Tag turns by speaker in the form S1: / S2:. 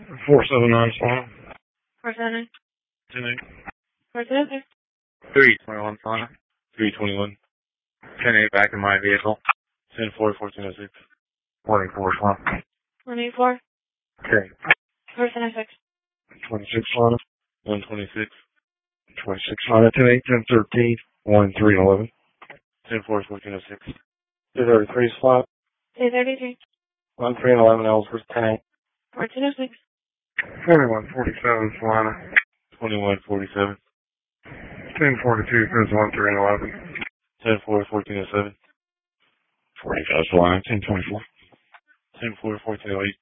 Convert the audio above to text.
S1: 479 Solana.
S2: 479.
S1: 10-8.
S2: 479.
S3: 321 Solana.
S1: 321.
S3: 10-8 back in my vehicle.
S1: 10-4, 1406.
S3: 184 Solana.
S2: 184.
S3: Okay.
S2: 476.
S1: 26 Solana. 126. 26 Solana. 10-8, 10-13. 1311. 10-4, 1406. 233 Solana.
S2: 233.
S1: 1311 Ellsworth 10-8.
S2: 1406.
S1: 2147 Solana. 2147. 1042 Chris 1311. 10-4, 1407. 45 Solana. 10-24. 10-4, 1408.